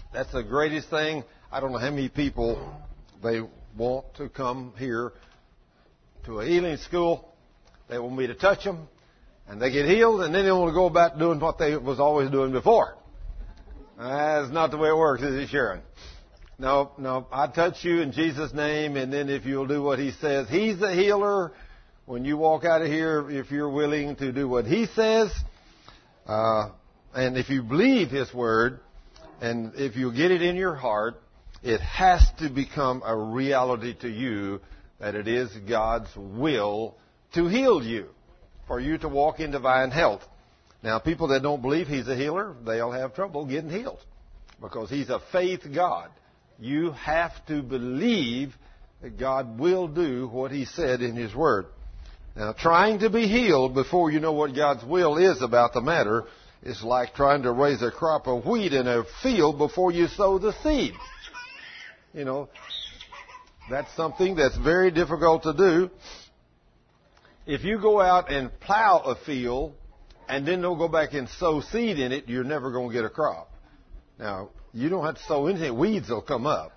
That's the greatest thing. I don't know how many people they want to come here to a healing school. They want me to touch them, and they get healed, and then they want to go about doing what they was always doing before. That's not the way it works, is it, Sharon? No, I touch you in Jesus' name, and then if you'll do what He says, He's the healer. When you walk out of here, if you're willing to do what He says, and if you believe His Word, and if you get it in your heart, it has to become a reality to you that it is God's will to heal you, for you to walk in divine health. Now, people that don't believe He's a healer, they'll have trouble getting healed because He's a faith God. You have to believe that God will do what He said in His Word. Now, trying to be healed before you know what God's will is about the matter is like trying to raise a crop of wheat in a field before you sow the seed. You know, that's something that's very difficult to do. If you go out and plow a field and then don't go back and sow seed in it, you're never going to get a crop. Now, you don't have to sow anything. Weeds will come up.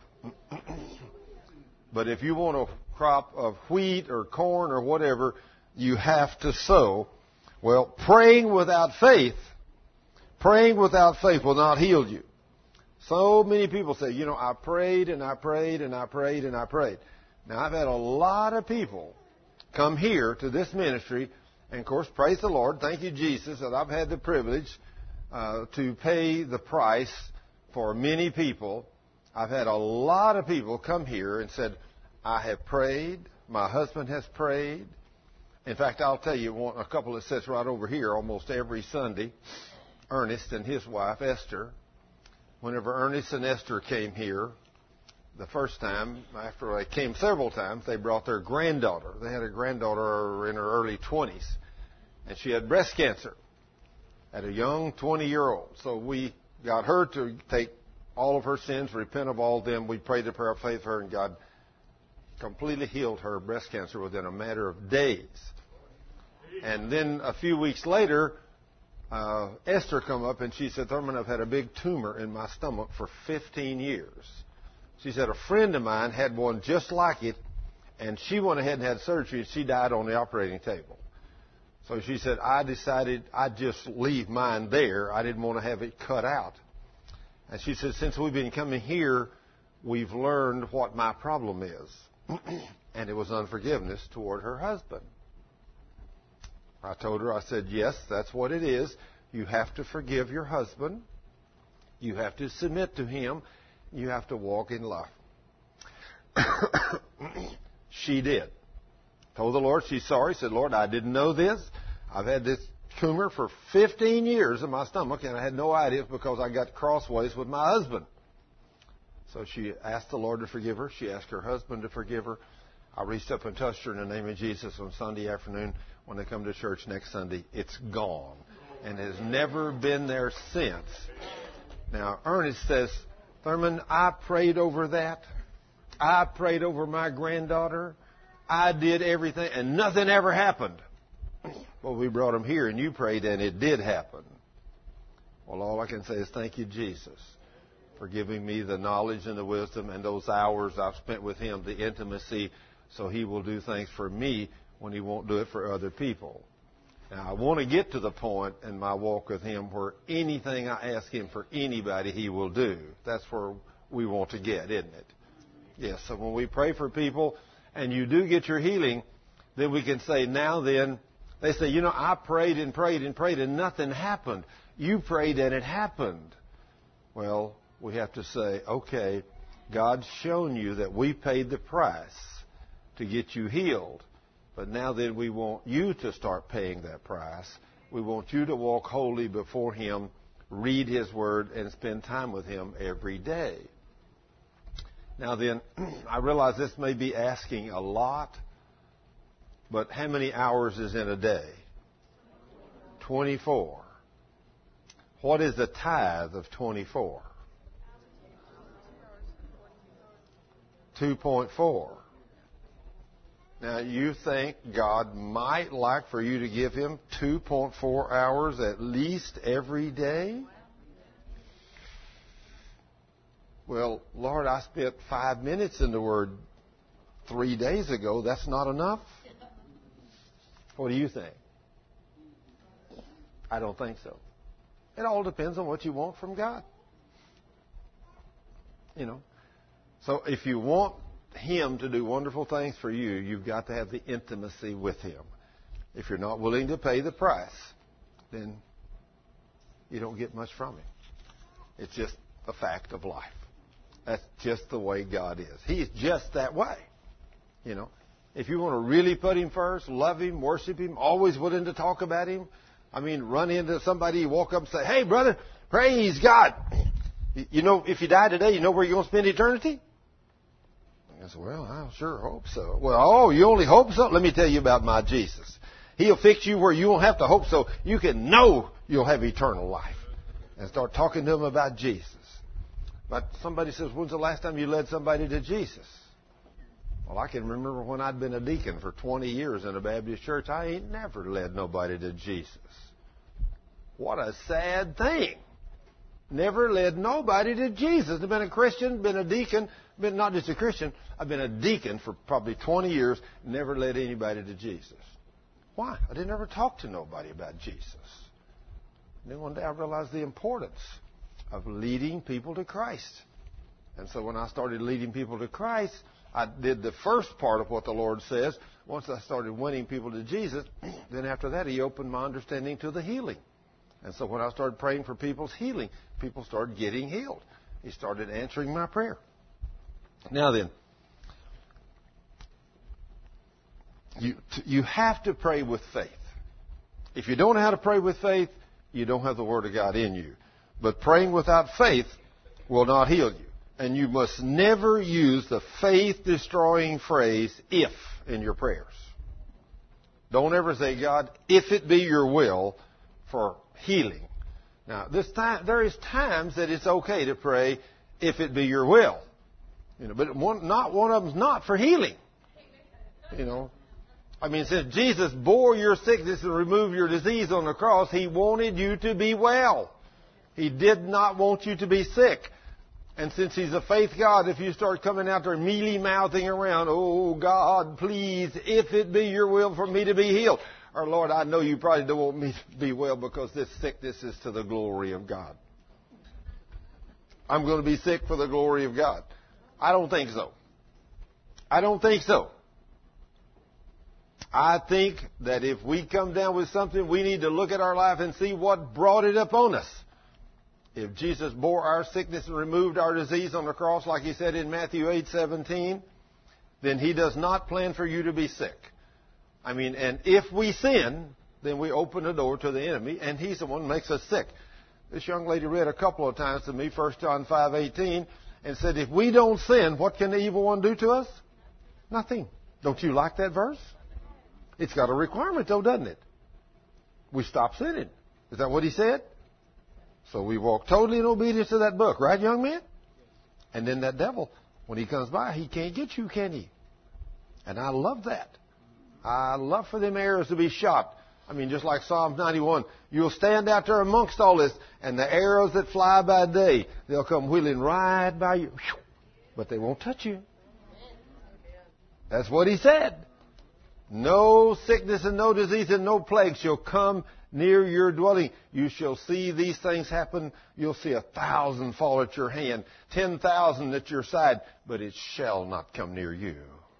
But if you want a crop of wheat or corn or whatever, you have to sow. Well, praying without faith will not heal you. So many people say, I prayed and I prayed and I prayed and I prayed. Now, I've had a lot of people come here to this ministry, and of course, praise the Lord, thank you, Jesus, that I've had the privilege to pay the price for many people. I've had a lot of people come here and said, I have prayed, my husband has prayed. In fact, I'll tell you a couple that sits right over here almost every Sunday, Ernest and his wife, Esther. Whenever Ernest and Esther came here, the first time, after they came several times, they brought their granddaughter. They had a granddaughter in her early 20s, and she had breast cancer at a young 20-year-old. So we got her to take all of her sins, repent of all of them. We prayed the prayer of faith for her, and God completely healed her breast cancer within a matter of days. And then a few weeks later, Esther come up and she said, Thurman, I've had a big tumor in my stomach for 15 years. She said a friend of mine had one just like it, and she went ahead and had surgery, and she died on the operating table. So she said, I decided I'd just leave mine there. I didn't want to have it cut out. And she said, since we've been coming here, we've learned what my problem is. And it was unforgiveness toward her husband. I told her, I said, yes, that's what it is. You have to forgive your husband. You have to submit to him. You have to walk in love. She did. Told the Lord she's sorry. Said, Lord, I didn't know this. I've had this tumor for 15 years in my stomach, and I had no idea it's because I got crossways with my husband. So she asked the Lord to forgive her. She asked her husband to forgive her. I reached up and touched her in the name of Jesus on Sunday afternoon. When they come to church next Sunday, it's gone and has never been there since. Now, Ernest says, Thurman, I prayed over that. I prayed over my granddaughter. I did everything, and nothing ever happened. Well, we brought him here, and you prayed, and it did happen. Well, all I can say is thank you, Jesus, for giving me the knowledge and the wisdom and those hours I've spent with him, the intimacy, so he will do things for me when he won't do it for other people. Now, I want to get to the point in my walk with him where anything I ask him for anybody, he will do. That's where we want to get, isn't it? Yes, so when we pray for people and you do get your healing, then we can say, now then, they say, I prayed and prayed and prayed and nothing happened. You prayed and it happened. Well, we have to say, okay, God's shown you that we paid the price to get you healed. But now then we want you to start paying that price. We want you to walk holy before Him, read His Word, and spend time with Him every day. Now then, I realize this may be asking a lot, but how many hours is in a day? 24. What is the tithe of 24? 2.4. Now, you think God might like for you to give Him 2.4 hours at least every day? Well, Lord, I spent 5 minutes in the Word 3 days ago. That's not enough? What do you think? I don't think so. It all depends on what you want from God. You know. So if you want Him to do wonderful things for you, you've got to have the intimacy with Him. If you're not willing to pay the price, then you don't get much from Him. It's just a fact of life. That's just the way God is. He's just that way. You know, if you want to really put Him first, love Him, worship Him, always willing to talk about Him. I mean, run into somebody, you walk up and say, "Hey, brother, praise God. You know, if you die today, you know where you're going to spend eternity?" I said, "Well, I sure hope so." "Well, oh, you only hope so? Let me tell you about my Jesus. He'll fix you where you won't have to hope so. You can know you'll have eternal life." And start talking to them about Jesus. But somebody says, "When's the last time you led somebody to Jesus?" Well, I can remember when I'd been a deacon for 20 years in a Baptist church. I ain't never led nobody to Jesus. What a sad thing. Never led nobody to Jesus. I've been a Christian, been a deacon, been not just a Christian, I've been a deacon for probably 20 years, never led anybody to Jesus. Why? I didn't ever talk to nobody about Jesus. And then one day I realized the importance of leading people to Christ. And so when I started leading people to Christ, I did the first part of what the Lord says. Once I started winning people to Jesus, then after that He opened my understanding to the healing. And so when I started praying for people's healing, people started getting healed. He started answering my prayer. Now then, you have to pray with faith. If you don't know how to pray with faith, you don't have the Word of God in you. But praying without faith will not heal you. And you must never use the faith-destroying phrase, "if," in your prayers. Don't ever say, "God, if it be your will," for healing. Now, there is times that it's okay to pray, "if it be your will." You know, but not one of them's not for healing. You know. I mean, since Jesus bore your sickness and removed your disease on the cross, He wanted you to be well. He did not want you to be sick. And since He's a faith God, if you start coming out there mealy-mouthing around, "Oh, God, please, if it be your will for me to be healed." Or, "Lord, I know you probably don't want me to be well because this sickness is to the glory of God. I'm going to be sick for the glory of God." I don't think so. I don't think so. I think that if we come down with something, we need to look at our life and see what brought it upon us. If Jesus bore our sickness and removed our disease on the cross, like He said in Matthew 8:17, then He does not plan for you to be sick. I mean, and if we sin, then we open the door to the enemy, and he's the one who makes us sick. This young lady read a couple of times to me, 1 John 5:18, and said, if we don't sin, what can the evil one do to us? Nothing. Don't you like that verse? It's got a requirement, though, doesn't it? We stop sinning. Is that what he said? So we walk totally in obedience to that book. Right, young man? And then that devil, when he comes by, he can't get you, can he? And I love that. I love for them arrows to be shot. I mean, just like Psalm 91, you'll stand out there amongst all this, and the arrows that fly by day, they'll come wheeling right by you. But they won't touch you. That's what he said. No sickness and no disease and no plague shall come near your dwelling. You shall see these things happen. You'll see 1,000 fall at your hand, 10,000 at your side, but it shall not come near you.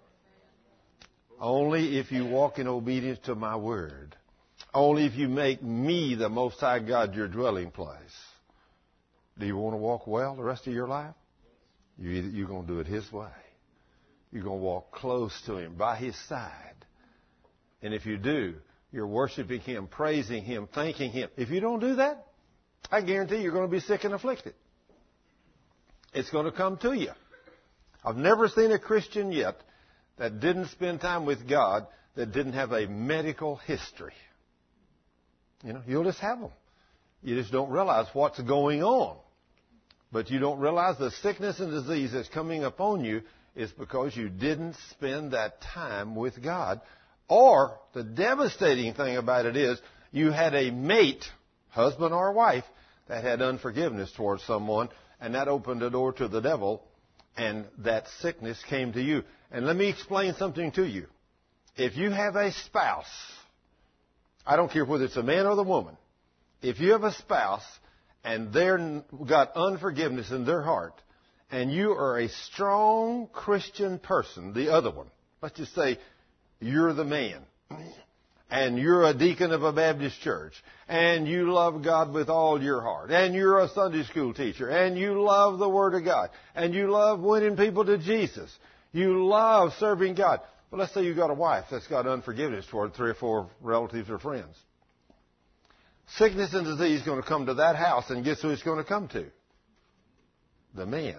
Only if you walk in obedience to my word. Only if you make me, the Most High God, your dwelling place. Do you want to walk well the rest of your life? You're going to do it His way. You're going to walk close to Him, by His side. And if you do, you're worshiping Him, praising Him, thanking Him. If you don't do that, I guarantee you're going to be sick and afflicted. It's going to come to you. I've never seen a Christian yet that didn't spend time with God that didn't have a medical history. You know, you'll just have them. You just don't realize what's going on. But you don't realize the sickness and disease that's coming upon you is because you didn't spend that time with God. Or the devastating thing about it is you had a mate, husband or wife, that had unforgiveness towards someone, and that opened the door to the devil, and that sickness came to you. And let me explain something to you. If you have a spouse, I don't care whether it's a man or the woman, if you have a spouse and they've got unforgiveness in their heart, and you are a strong Christian person, the other one, let's just say you're the man, and you're a deacon of a Baptist church, and you love God with all your heart, and you're a Sunday school teacher, and you love the Word of God, and you love winning people to Jesus, you love serving God. Well, let's say you've got a wife that's got unforgiveness toward 3 or 4 relatives or friends. Sickness and disease is going to come to that house, and guess who it's going to come to? The man.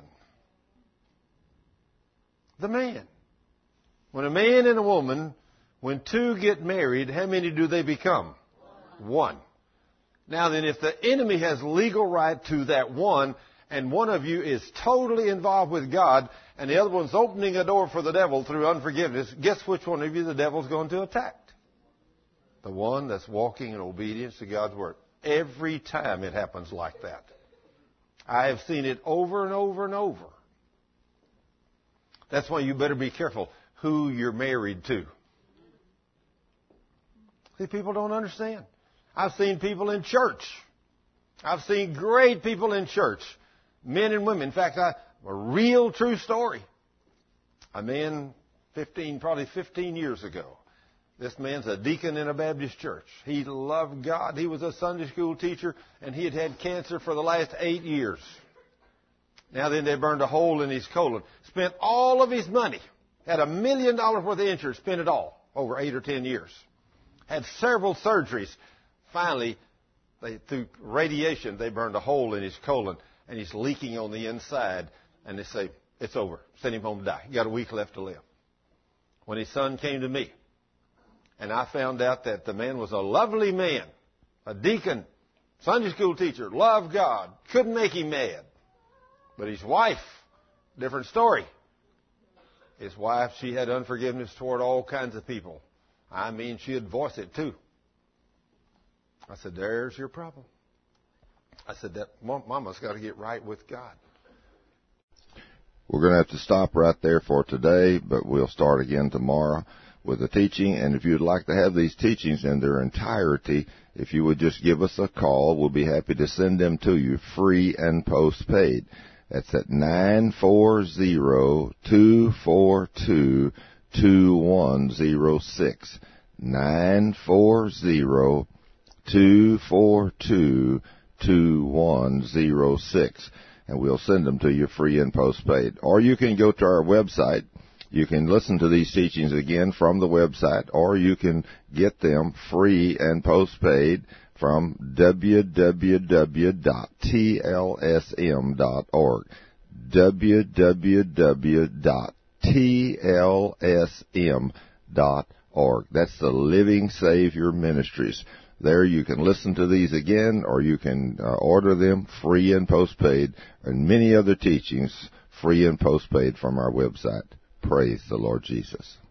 The man. When a man and a woman, when 2 get married, how many do they become? 1. Now then, if the enemy has legal right to that 1, and one of you is totally involved with God, and the other one's opening a door for the devil through unforgiveness, guess which one of you the devil's going to attack? The one that's walking in obedience to God's Word. Every time it happens like that. I have seen it over and over and over. That's why you better be careful who you're married to. See, people don't understand. I've seen people in church. I've seen great people in church. Men and women. In fact, a real true story. A man probably 15 years ago. This man's a deacon in a Baptist church. He loved God. He was a Sunday school teacher, and he had had cancer for the last 8 years. Now then, they burned a hole in his colon. Spent all of his money. Had $1 million worth of insurance. Spent it all over 8 or 10 years. Had several surgeries. Finally, through radiation, they burned a hole in his colon, and he's leaking on the inside. And they say, it's over. Send him home to die. He got a week left to live. When his son came to me, and I found out that the man was a lovely man, a deacon, Sunday school teacher, loved God, couldn't make him mad. But his wife, different story. His wife, she had unforgiveness toward all kinds of people. I mean, she'd voice it too. I said, there's your problem. I said, that mama's got to get right with God. We're going to have to stop right there for today, but we'll start again tomorrow with the teaching. And if you'd like to have these teachings in their entirety, if you would just give us a call, we'll be happy to send them to you free and postpaid. That's at 940-242-2106. 940-242-2106. And we'll send them to you free and postpaid. Or you can go to our website. You can listen to these teachings again from the website, or you can get them free and postpaid from www.tlsm.org. www.tlsm.org. That's the Living Savior Ministries. There you can listen to these again, or you can order them free and postpaid, and many other teachings free and postpaid from our website. Praise the Lord Jesus.